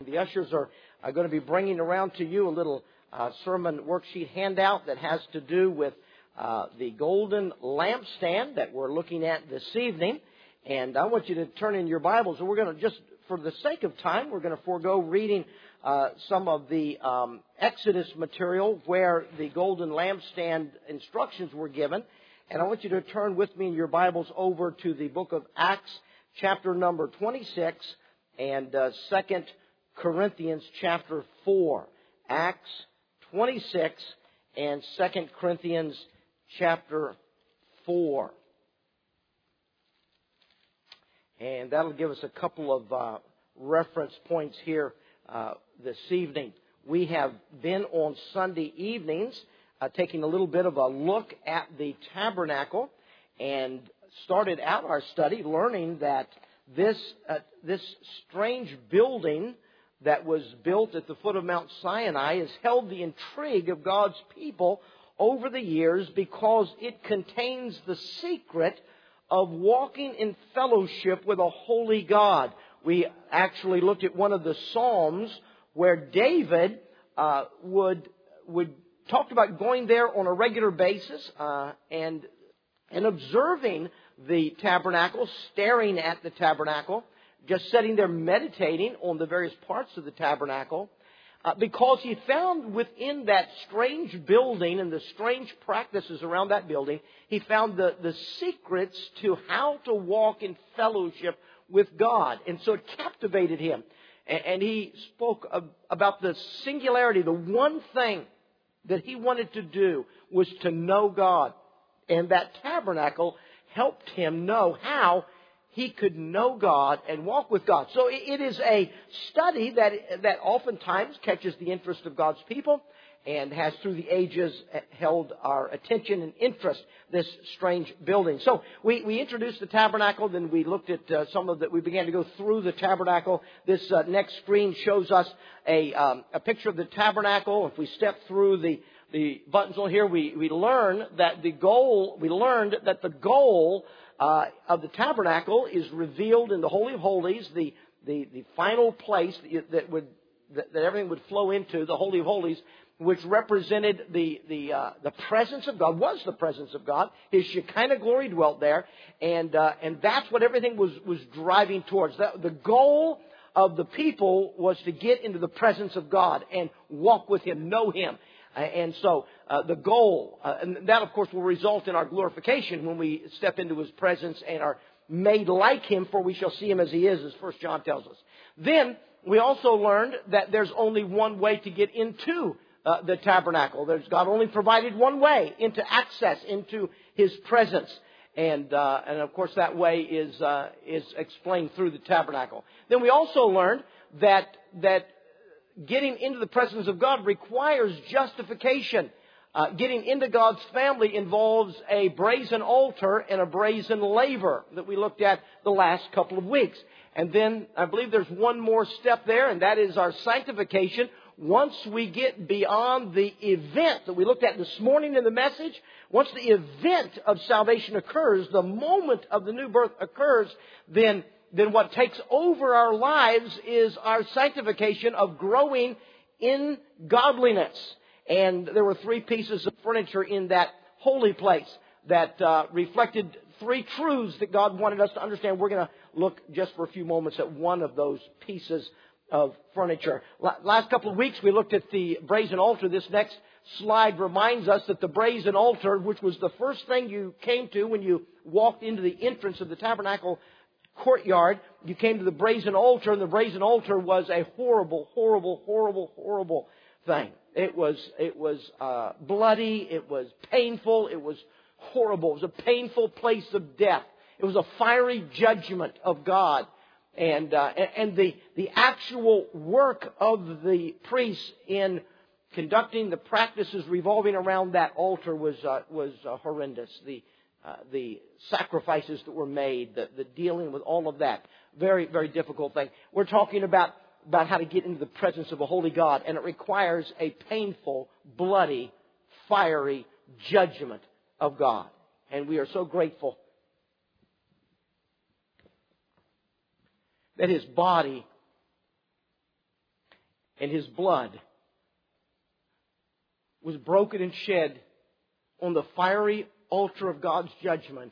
the ushers are going to be bringing around to you a little sermon worksheet handout that has to do with the golden lampstand that we're looking at this evening. And I want you to turn in your Bibles. And we're going to just, for the sake of time, we're going to forego reading some of the Exodus material where the golden lampstand instructions were given. And I want you to turn with me in your Bibles over to the book of Acts, chapter number 26, and 2 Corinthians chapter 4. Acts 26 and 2 Corinthians chapter 4. And that'll give us a couple of reference points here this evening. We have been on Sunday evenings taking a little bit of a look at the tabernacle and started out our study learning that this strange building that was built at the foot of Mount Sinai has held the intrigue of God's people over the years because it contains the secret of walking in fellowship with a holy God. We actually looked at one of the Psalms where David would talked about going there on a regular basis and observing the tabernacle, staring at the tabernacle, just sitting there meditating on the various parts of the tabernacle, because he found within that strange building and the strange practices around that building, he found the secrets to how to walk in fellowship with God. And so it captivated him. And he spoke about the singularity, the one thing that he wanted to do was to know God. And that tabernacle helped him know how he could know God and walk with God. So it is a study that oftentimes catches the interest of God's people and has through the ages held our attention and interest, this strange building. So we introduced the tabernacle, then we looked at we began to go through the tabernacle. This next screen shows us a picture of the tabernacle. If we step through the buttons on here, we learned that the goal of the tabernacle is revealed in the Holy of Holies, the final place that everything would flow into, the Holy of Holies, which represented the presence of God, was the presence of God. His Shekinah glory dwelt there, and that's what everything was driving towards. The goal of the people was to get into the presence of God and walk with Him, know Him. And so the goal, and that of course will result in our glorification when we step into His presence and are made like Him, for we shall see Him as He is, as 1 John tells us. Then we also learned that there's only one way to get into the tabernacle. God only provided one way into access into His presence. And of course that way is explained through the tabernacle. Then we also learned that getting into the presence of God requires justification. Getting into God's family involves a brazen altar and a brazen laver that we looked at the last couple of weeks. And then I believe there's one more step there, and that is our sanctification. Once we get beyond the event that we looked at this morning in the message, once the event of salvation occurs, the moment of the new birth occurs, then what takes over our lives is our sanctification of growing in godliness. And there were 3 pieces of furniture in that holy place that reflected 3 truths that God wanted us to understand. We're going to look just for a few moments at one of those pieces of furniture. Last couple of weeks we looked at the brazen altar. This next slide reminds us that the brazen altar, which was the first thing you came to when you walked into the entrance of the tabernacle courtyard, you came to the brazen altar, and the brazen altar was a horrible, horrible, horrible, horrible thing. It was bloody. It was painful. It was horrible. It was a painful place of death. It was a fiery judgment of God. And the actual work of the priests in conducting the practices revolving around that altar was horrendous. The sacrifices that were made, the dealing with all of that, very, very difficult thing. We're talking about how to get into the presence of a holy God, and it requires a painful, bloody, fiery judgment of God. And we are so grateful that His body and His blood was broken and shed on the fiery altar of God's judgment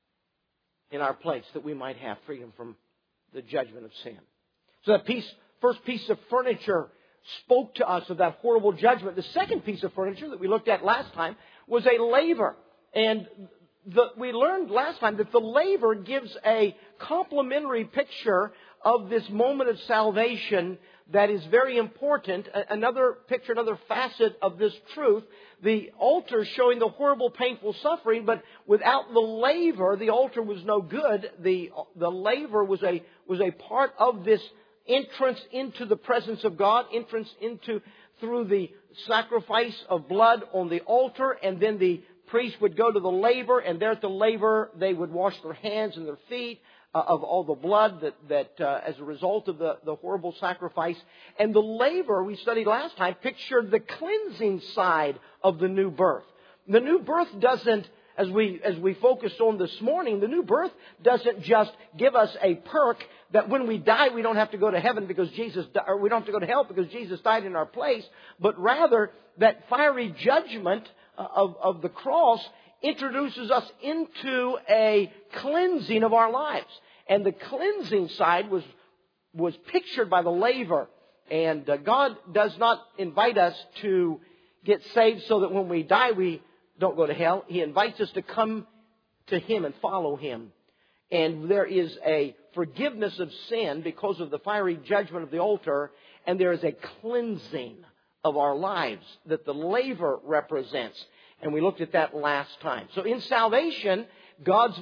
in our place, that we might have freedom from the judgment of sin. So that first piece of furniture spoke to us of that horrible judgment. The second piece of furniture that we looked at last time was a laver. And we learned last time that the laver gives a complementary picture of this moment of salvation that is very important. Another picture, another facet of this truth. The altar showing the horrible, painful suffering, but without the laver, the altar was no good. The laver was a part of this entrance into the presence of God, entrance through the sacrifice of blood on the altar, and then the priest would go to the laver, and there at the laver they would wash their hands and their feet of all the blood that as a result of the horrible sacrifice. And the laver, we studied last time, pictured the cleansing side of the new birth. The new birth doesn't, as we focused on this morning, the new birth doesn't just give us a perk that when we die we don't have to go to heaven because or we don't have to go to hell because Jesus died in our place, but rather that fiery judgment of the cross introduces us into a cleansing of our lives. And the cleansing side was pictured by the laver. And God does not invite us to get saved so that when we die we don't go to hell. He invites us to come to Him and follow Him. And there is a forgiveness of sin because of the fiery judgment of the altar. And there is a cleansing of our lives that the laver represents. And we looked at that last time. So in salvation, God's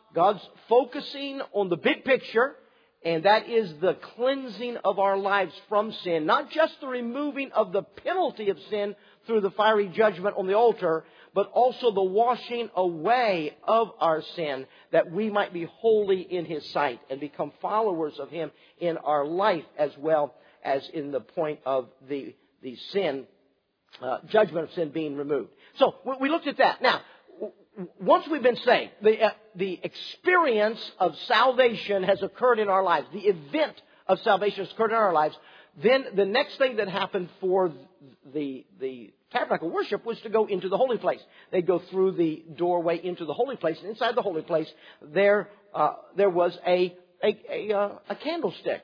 focusing on the big picture, and that is the cleansing of our lives from sin. Not just the removing of the penalty of sin through the fiery judgment on the altar, but also the washing away of our sin, that we might be holy in His sight and become followers of Him in our life, as well as in the point of the sin, judgment of sin being removed. So we looked at that. Now, once we've been saved, the experience of salvation has occurred in our lives. The event of salvation has occurred in our lives. Then the next thing that happened for the tabernacle worship was to go into the holy place. They'd go through the doorway into the holy place, and inside the holy place there was a candlestick,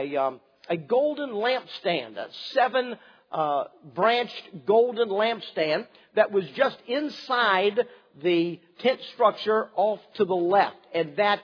a golden lampstand, a 7 branched golden lampstand that was just inside the tent structure off to the left. And that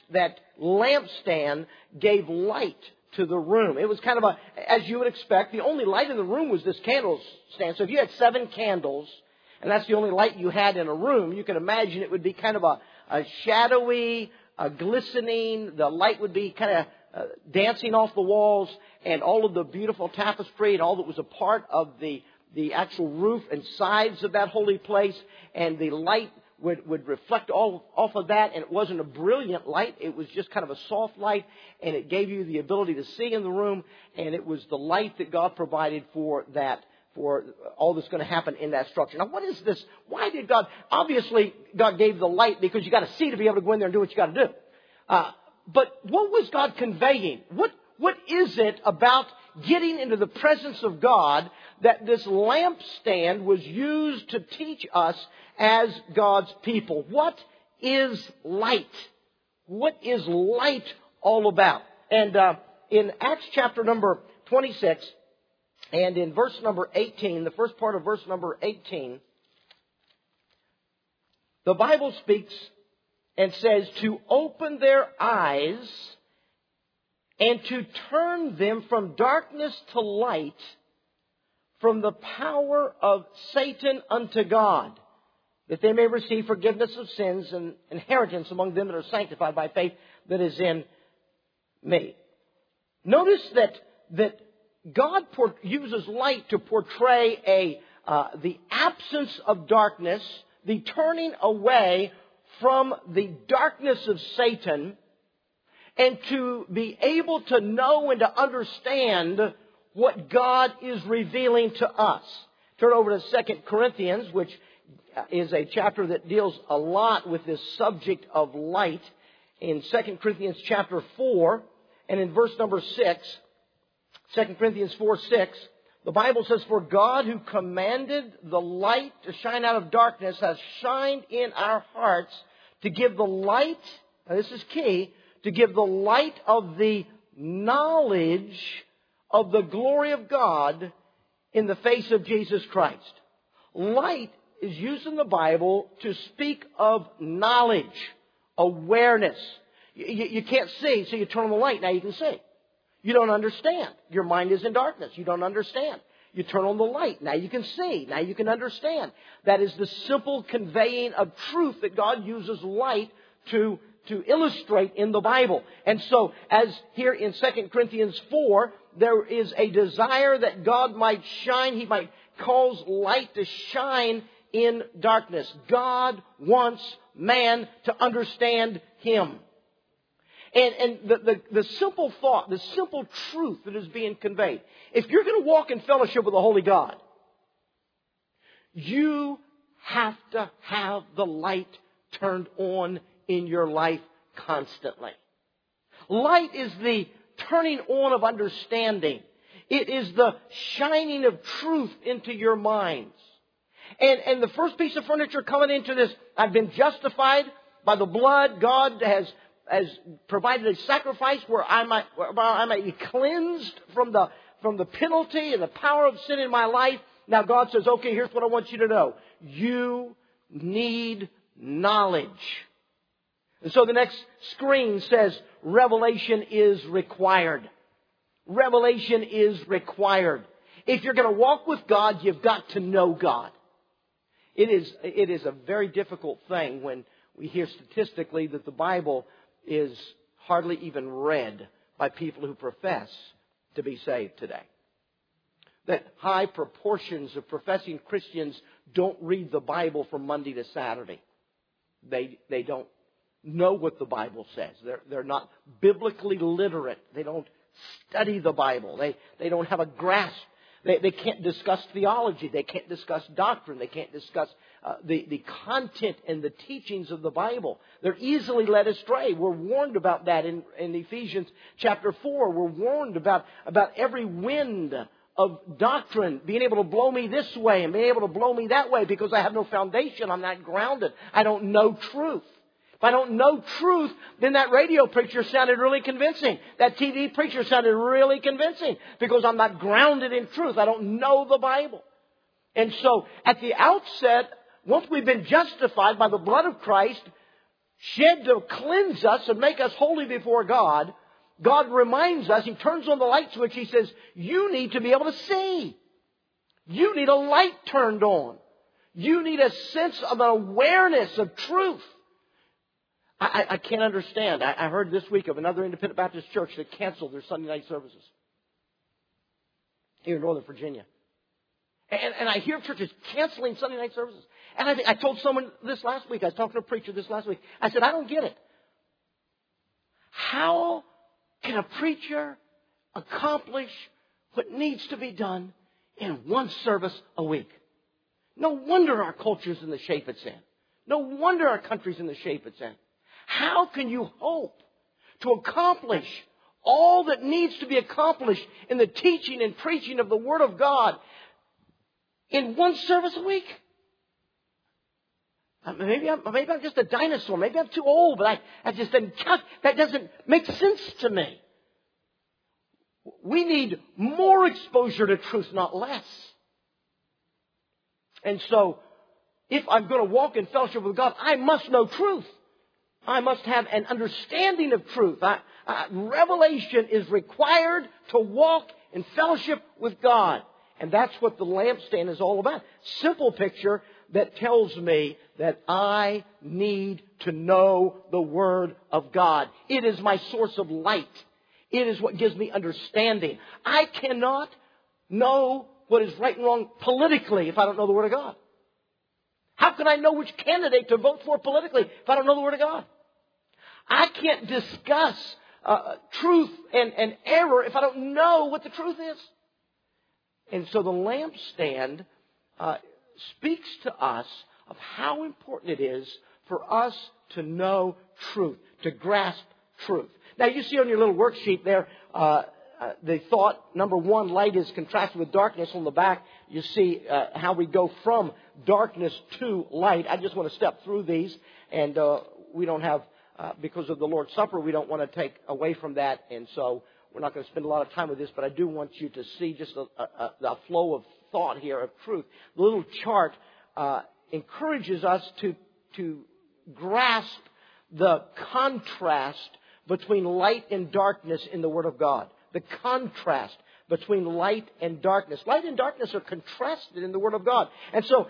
lampstand gave light to the room. It was kind of as you would expect, the only light in the room was this candlestand. So if you had 7 candles, and that's the only light you had in a room, you can imagine it would be kind of a shadowy, glistening. The light would be kind of dancing off the walls, and all of the beautiful tapestry and all that was a part of the actual roof and sides of that holy place, and the light would reflect all off of that, and it wasn't a brilliant light. It was just kind of a soft light, and it gave you the ability to see in the room, and it was the light that God provided for all that's going to happen in that structure. Now, what is this? Why did God? Obviously, God gave the light because you got to see to be able to go in there and do what you got to do. But what was God conveying? What is it about getting into the presence of God that this lampstand was used to teach us as God's people? What is light? What is light all about? And in Acts chapter number 26 and in verse number 18, the first part of verse number 18, the Bible speaks and says to open their eyes and to turn them from darkness to light, from the power of Satan unto God, that they may receive forgiveness of sins and inheritance among them that are sanctified by faith that is in me. Notice that God uses light to portray the absence of darkness, the turning away from the darkness of Satan, and to be able to know and to understand what God is revealing to us. Turn over to 2 Corinthians, which is a chapter that deals a lot with this subject of light. In 2 Corinthians chapter 4 and in verse number 6, 2 Corinthians 4:6, the Bible says, "For God who commanded the light to shine out of darkness has shined in our hearts to give the light," now this is key, "to give the light of the knowledge of the glory of God in the face of Jesus Christ." Light is used in the Bible to speak of knowledge, awareness. You can't see, so you turn on the light, now you can see. You don't understand. Your mind is in darkness. You don't understand. You turn on the light. Now you can see. Now you can understand. That is the simple conveying of truth that God uses light to illustrate in the Bible. And so, as here in 2 Corinthians 4, there is a desire that God might shine. He might cause light to shine in darkness. God wants man to understand Him. And the simple thought, the simple truth that is being conveyed. If you're going to walk in fellowship with the Holy God, you have to have the light turned on in your life constantly. Light is the turning on of understanding. It is the shining of truth into your minds. And the first piece of furniture coming into this, I've been justified by the blood. God has provided a sacrifice where I might be cleansed from the penalty and the power of sin in my life. Now God says, okay, here's what I want you to know. You need knowledge. And so the next screen says, revelation is required. Revelation is required. If you're going to walk with God, you've got to know God. It is a very difficult thing when we hear statistically that the Bible is hardly even read by people who profess to be saved today. That high proportions of professing Christians don't read the Bible from Monday to Saturday. They don't know what the Bible says. They're not biblically literate. They don't study the Bible. They don't have a grasp. They can't discuss theology. They can't discuss doctrine. They can't discuss the content and the teachings of the Bible. They're easily led astray. We're warned about that in Ephesians chapter 4. We're warned about every wind of doctrine being able to blow me this way and being able to blow me that way because I have no foundation. I'm not grounded. I don't know truth. If I don't know truth, then that radio preacher sounded really convincing. That TV preacher sounded really convincing because I'm not grounded in truth. I don't know the Bible. And so at the outset, once we've been justified by the blood of Christ, shed to cleanse us and make us holy before God, God reminds us, He turns on the light switch, He says, you need to be able to see. You need a light turned on. You need a sense of awareness of truth. I can't understand. I heard this week of another independent Baptist church that canceled their Sunday night services here in Northern Virginia. And I hear churches canceling Sunday night services. And I told someone this last week, I was talking to a preacher this last week, I said, I don't get it. How can a preacher accomplish what needs to be done in one service a week? No wonder our culture's in the shape it's in. No wonder our country's in the shape it's in. How can you hope to accomplish all that needs to be accomplished in the teaching and preaching of the Word of God in one service a week? Maybe I'm just a dinosaur. Maybe I'm too old, but that doesn't make sense to me. We need more exposure to truth, not less. And so, if I'm going to walk in fellowship with God, I must know truth. I must have an understanding of truth. Revelation is required to walk in fellowship with God. And that's what the lampstand is all about. Simple picture that tells me that I need to know the Word of God. It is my source of light. It is what gives me understanding. I cannot know what is right and wrong politically if I don't know the Word of God. How can I know which candidate to vote for politically if I don't know the Word of God? I can't discuss truth and error if I don't know what the truth is. And so the lampstand speaks to us of how important it is for us to know truth, to grasp truth. Now you see on your little worksheet there, the thought, number one, light is contrasted with darkness. On the back, you see how we go from darkness to light. I just want to step through these, and we don't have, because of the Lord's Supper, we don't want to take away from that, and so we're not going to spend a lot of time with this, but I do want you to see just a flow of thought here, of truth. The little chart encourages us to grasp the contrast between light and darkness in the Word of God. The contrast between light and darkness. Light and darkness are contrasted in the Word of God. And so,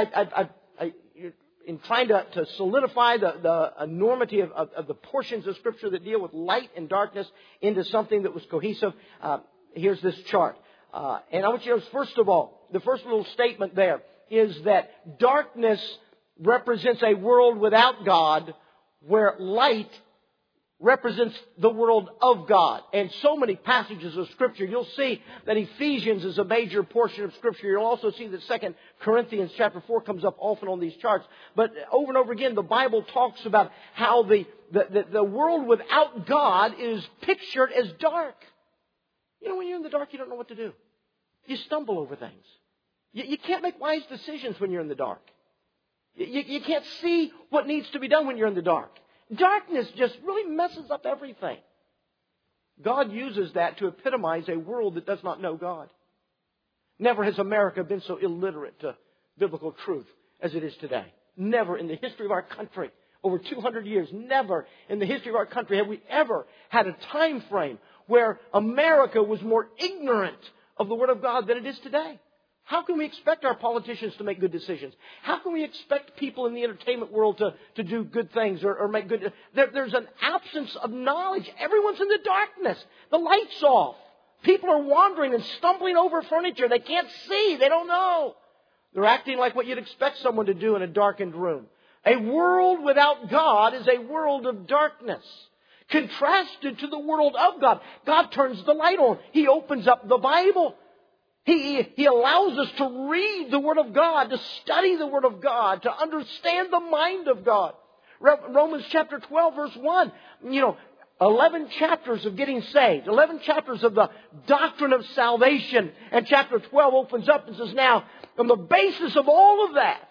in trying to solidify the enormity of the portions of Scripture that deal with light and darkness into something that was cohesive, here's this chart. And I want you to know, first of all, the first little statement there is that darkness represents a world without God, where light represents the world of God. And so many passages of Scripture, you'll see that Ephesians is a major portion of Scripture. You'll also see that 2 Corinthians chapter 4 comes up often on these charts. But over and over again, the Bible talks about how the world without God is pictured as dark. You know, when you're in the dark, you don't know what to do. You stumble over things. You can't make wise decisions when you're in the dark. You can't see what needs to be done when you're in the dark. Darkness just really messes up everything. God uses that to epitomize a world that does not know God. Never has America been so illiterate to biblical truth as it is today. Never in the history of our country, over 200 years, never in the history of our country have we ever had a time frame where America was more ignorant of the Word of God than it is today. How can we expect our politicians to make good decisions? How can we expect people in the entertainment world to do good things or make good... There's an absence of knowledge. Everyone's in the darkness. The light's off. People are wandering and stumbling over furniture. They can't see. They don't know. They're acting like what you'd expect someone to do in a darkened room. A world without God is a world of darkness. Contrasted to the world of God. God turns the light on. He opens up the Bible. He allows us to read the Word of God, to study the Word of God, to understand the mind of God. Romans chapter 12, verse 1, 11 chapters of getting saved, 11 chapters of the doctrine of salvation. And chapter 12 opens up and says, now, on the basis of all of that,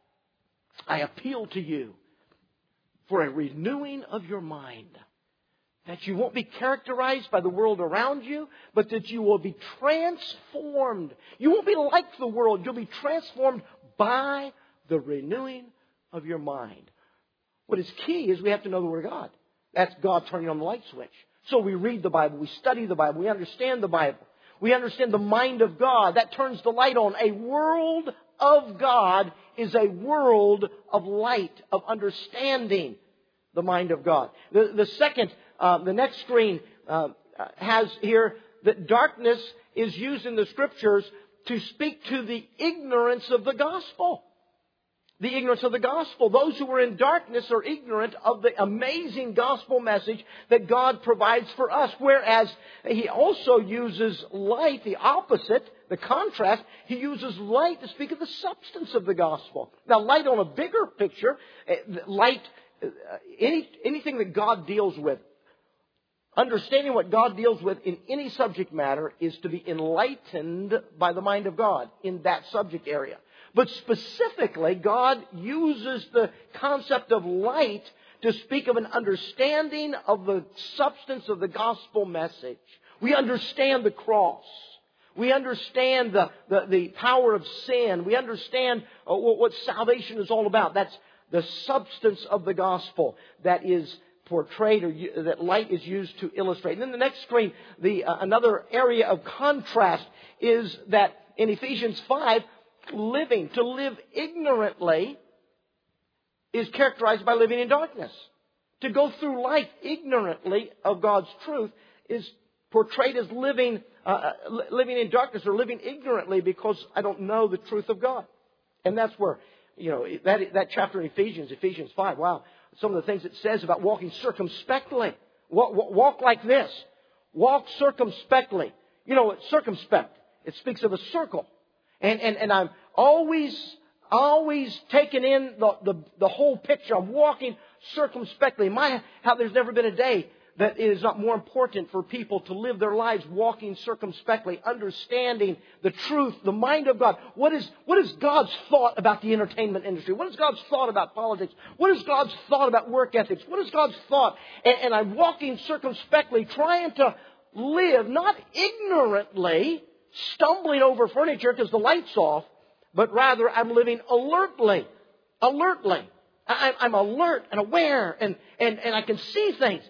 I appeal to you for a renewing of your mind. That you won't be characterized by the world around you, but that you will be transformed. You won't be like the world. You'll be transformed by the renewing of your mind. What is key is we have to know the Word of God. That's God turning on the light switch. So we read the Bible, we study the Bible, we understand the Bible. We understand the mind of God. That turns the light on. A world of God is a world of light, of understanding the mind of God. The next screen has here that darkness is used in the Scriptures to speak to the ignorance of the gospel. The ignorance of the gospel. Those who are in darkness are ignorant of the amazing gospel message that God provides for us. Whereas He also uses light, the opposite, the contrast. He uses light to speak of the substance of the gospel. Now, light on a bigger picture, anything that God deals with, understanding what God deals with in any subject matter is to be enlightened by the mind of God in that subject area. But specifically, God uses the concept of light to speak of an understanding of the substance of the gospel message. We understand the cross. We understand the power of sin. We understand what salvation is all about. That's the substance of the gospel that is portrayed, or that light is used to illustrate. And then the next screen, another area of contrast is that in Ephesians 5, to live ignorantly is characterized by living in darkness. To go through life ignorantly of God's truth is portrayed as living in darkness, or living ignorantly because I don't know the truth of God. And that's where, that chapter in Ephesians 5, wow, some of the things it says about walking circumspectly. Walk like this. Walk circumspectly. Circumspect. It speaks of a circle. And I'm always taking in the whole picture. I'm walking circumspectly. How there's never been a day that it is not more important for people to live their lives walking circumspectly, understanding the truth, the mind of God. What is God's thought about the entertainment industry? What is God's thought about politics? What is God's thought about work ethics? What is God's thought? And I'm walking circumspectly, trying to live, not ignorantly, stumbling over furniture because the light's off, but rather I'm living alertly. I'm alert and aware, and I can see things.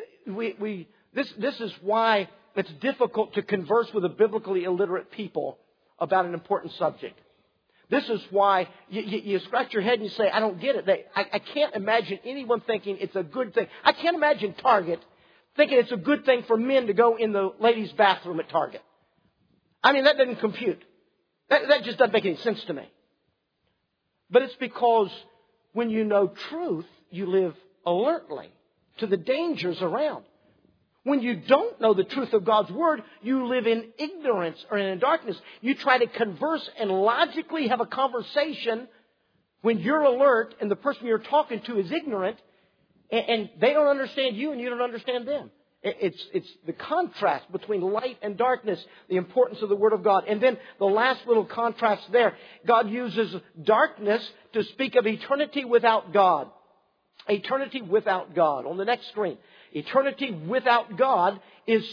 This is why it's difficult to converse with a biblically illiterate people about an important subject. This is why you scratch your head and you say, I don't get it. I can't imagine anyone thinking it's a good thing. I can't imagine Target thinking it's a good thing for men to go in the ladies' bathroom at Target. I mean, that doesn't compute. That just doesn't make any sense to me. But it's because when you know truth, you live alertly to the dangers around. When you don't know the truth of God's Word, you live in ignorance or in darkness. You try to converse and logically have a conversation when you're alert and the person you're talking to is ignorant, and they don't understand you and you don't understand them. It's the contrast between light and darkness, the importance of the Word of God. And then the last little contrast there, God uses darkness to speak of eternity without God. Eternity without God. On the next screen, eternity without God is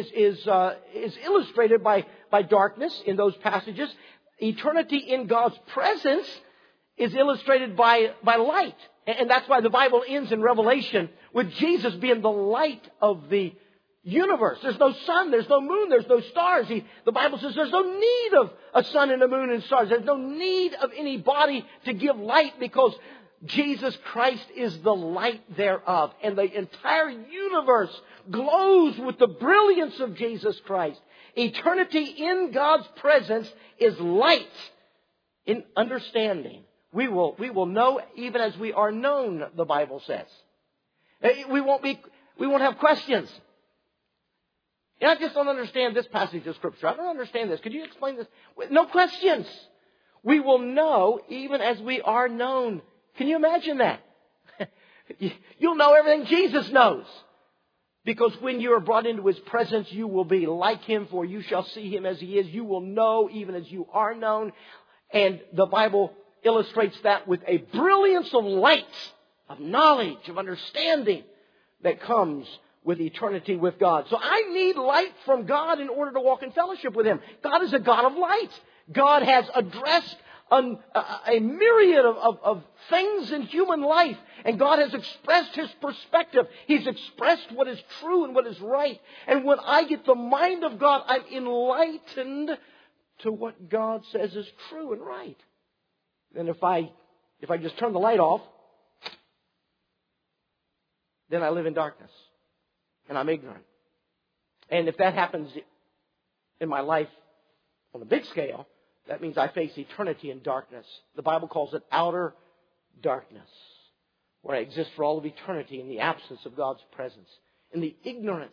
illustrated by darkness in those passages. Eternity in God's presence is illustrated by light. And that's why the Bible ends in Revelation with Jesus being the light of the universe. There's no sun, there's no moon, there's no stars. The Bible says there's no need of a sun and a moon and stars. There's no need of any body to give light because Jesus Christ is the light thereof. And the entire universe glows with the brilliance of Jesus Christ. Eternity in God's presence is light in understanding. We will know even as we are known, the Bible says. We won't have questions. I just don't understand this passage of Scripture. I don't understand this. Could you explain this? No questions. We will know even as we are known. Can you imagine that? You'll know everything Jesus knows. Because when you are brought into His presence, you will be like Him, for you shall see Him as He is. You will know even as you are known. And the Bible illustrates that with a brilliance of light, of knowledge, of understanding that comes with eternity with God. So I need light from God in order to walk in fellowship with Him. God is a God of light. God has addressed a myriad of things in human life. And God has expressed His perspective. He's expressed what is true and what is right. And when I get the mind of God, I'm enlightened to what God says is true and right. And if I just turn the light off, then I live in darkness. And I'm ignorant. And if that happens in my life on a big scale, that means I face eternity in darkness. The Bible calls it outer darkness, where I exist for all of eternity in the absence of God's presence. In the ignorance.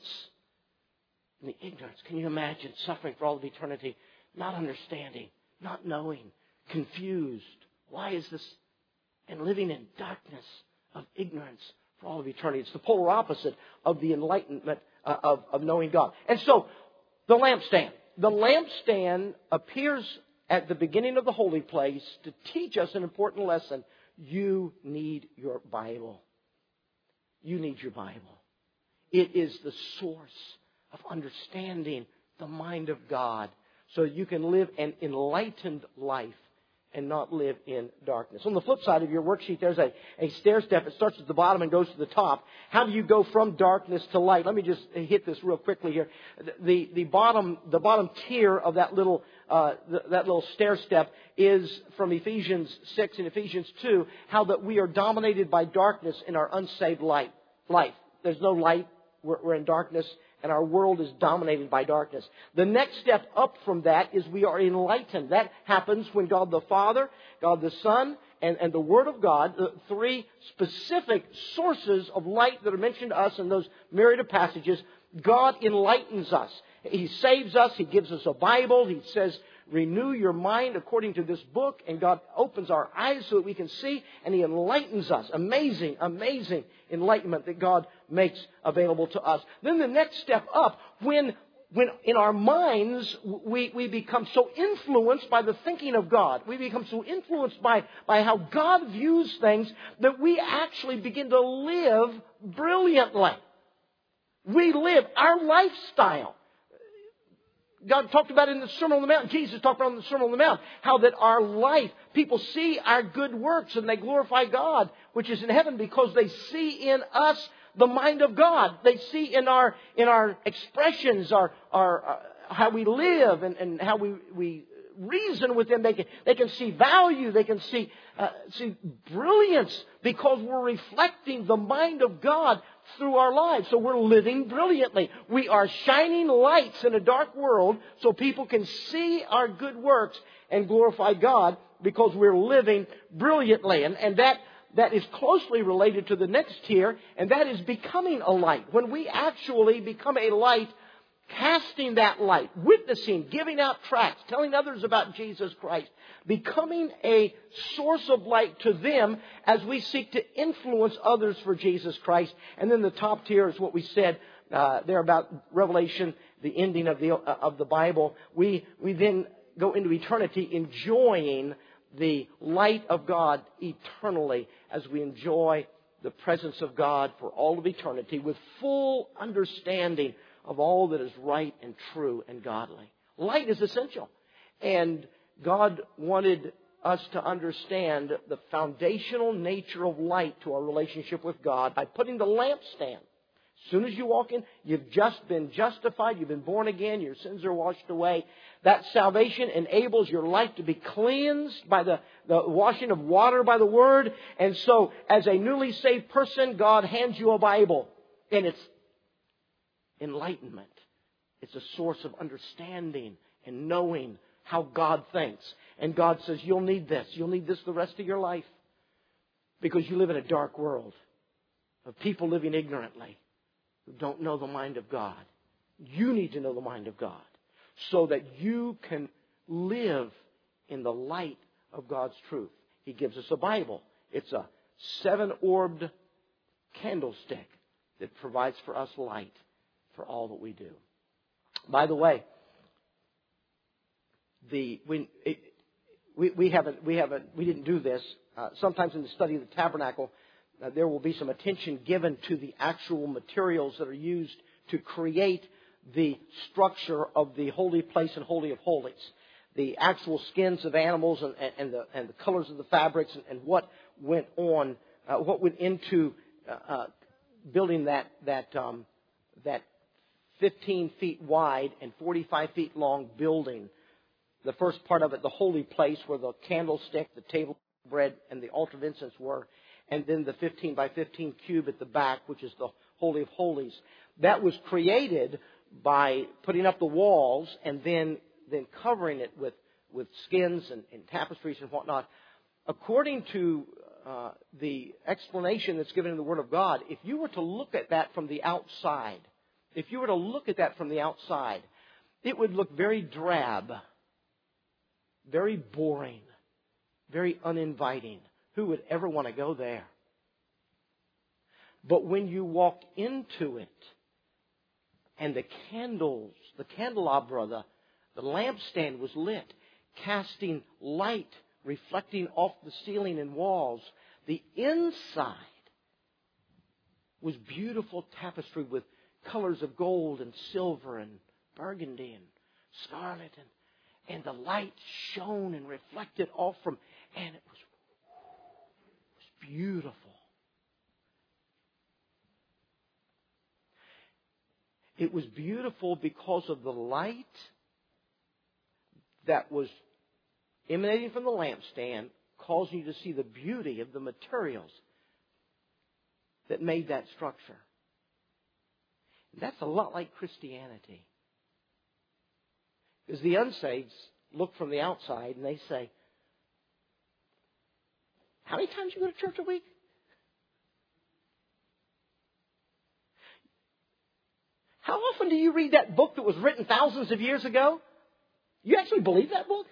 Can you imagine suffering for all of eternity? Not understanding, not knowing, confused. Why is this? And living in darkness of ignorance for all of eternity. It's the polar opposite of the enlightenment of knowing God. And so, the lampstand. The lampstand appears at the beginning of the holy place to teach us an important lesson. You need your Bible. You need your Bible. It is the source of understanding the mind of God so you can live an enlightened life and not live in darkness. On the flip side of your worksheet, there's a stair step. It starts at the bottom and goes to the top. How do you go from darkness to light? Let me just hit this real quickly here. The bottom tier of that little stair step is from Ephesians 6 and Ephesians 2, how that we are dominated by darkness in our unsaved life. There's no light. We're in darkness. And our world is dominated by darkness. The next step up from that is we are enlightened. That happens when God the Father, God the Son, and the Word of God, the three specific sources of light that are mentioned to us in those myriad of passages, God enlightens us. He saves us. He gives us a Bible. He says, renew your mind according to this book. And God opens our eyes so that we can see. And He enlightens us. Amazing, amazing enlightenment that God makes available to us. Then the next step up, when in our minds we become so influenced by the thinking of God, we become so influenced by how God views things, that we actually begin to live brilliantly. We live our lifestyle. God talked about it in the Sermon on the Mount. Jesus talked about it in the Sermon on the Mount. How that our life, people see our good works and they glorify God, which is in heaven, because they see in us the mind of God. They see in our expressions, our how we live and how we reason with them. They can see value. They can see brilliance, because we're reflecting the mind of God through our lives. So we're living brilliantly. We are shining lights in a dark world so people can see our good works and glorify God, because we're living brilliantly. And that is closely related to the next tier, and that is becoming a light. When we actually become a light, casting that light, witnessing, giving out tracts, telling others about Jesus Christ, becoming a source of light to them as we seek to influence others for Jesus Christ. And then the top tier is what we said there about Revelation, the ending of the Bible. We then go into eternity enjoying the light of God eternally, as we enjoy the presence of God for all of eternity with full understanding of all that is right and true and godly. Light is essential. And God wanted us to understand the foundational nature of light to our relationship with God by putting the lampstand. As soon as you walk in, you've just been justified, you've been born again, your sins are washed away. That salvation enables your life to be cleansed by the washing of water by the Word. And so, as a newly saved person, God hands you a Bible. And it's enlightenment. It's a source of understanding and knowing how God thinks. And God says, you'll need this. You'll need this the rest of your life. Because you live in a dark world of people living ignorantly who don't know the mind of God. You need to know the mind of God so that you can live in the light of God's truth. He gives us a Bible. It's a 7-orbed candlestick that provides for us light for all that we do. By the way, we didn't do this. Sometimes in the study of the tabernacle, there will be some attention given to the actual materials that are used to create the structure of the holy place and holy of holies. The actual skins of animals and the colors of the fabrics and what went on, what went into building that 15 feet wide and 45 feet long building. The first part of it, the holy place, where the candlestick, the table of bread, and the altar of incense were. And then the 15 by 15 cube at the back, which is the Holy of Holies. That was created by putting up the walls and then covering it with skins and tapestries and whatnot. According to the explanation that's given in the Word of God, if you were to look at that from the outside, it would look very drab, very boring, very uninviting. Who would ever want to go there? But when you walk into it, and the candles, the candelabra, the lampstand was lit, casting light, reflecting off the ceiling and walls, the inside was beautiful tapestry with colors of gold and silver and burgundy and scarlet, and the light shone and reflected off from, and it was beautiful. It was beautiful because of the light that was emanating from the lampstand, causing you to see the beauty of the materials that made that structure. And that's a lot like Christianity. Because the unsaved look from the outside and they say, how many times do you go to church a week? How often do you read that book that was written thousands of years ago? You actually believe that book?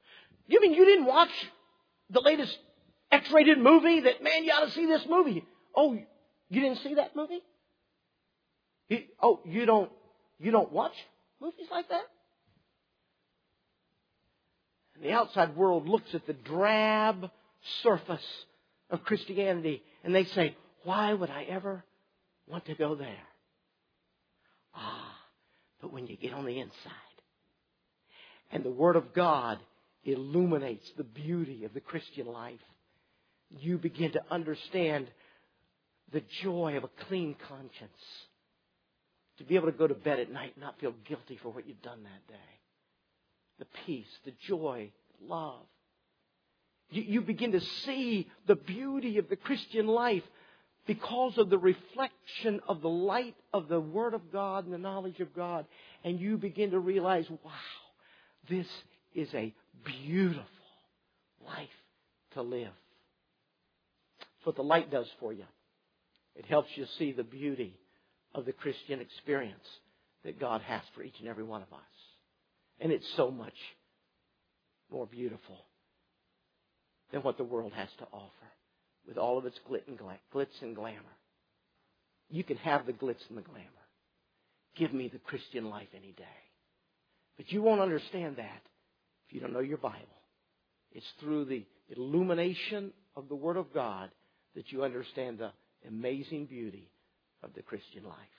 You mean you didn't watch the latest X-rated movie that, man, you ought to see this movie? Oh, you didn't see that movie? You don't watch movies like that? And the outside world looks at the drab surface of Christianity and they say, why would I ever want to go there? But when you get on the inside and the Word of God illuminates the beauty of the Christian life, you begin to understand the joy of a clean conscience. To be able to go to bed at night and not feel guilty for what you've done that day. The peace, the joy, love. You begin to see the beauty of the Christian life because of the reflection of the light of the Word of God and the knowledge of God. And you begin to realize, wow, this is a beautiful life to live. That's what the light does for you. It helps you see the beauty of the Christian experience that God has for each and every one of us. And it's so much more beautiful than what the world has to offer with all of its glitz and glamour. You can have the glitz and the glamour. Give me the Christian life any day. But you won't understand that if you don't know your Bible. It's through the illumination of the Word of God that you understand the amazing beauty of the Christian life.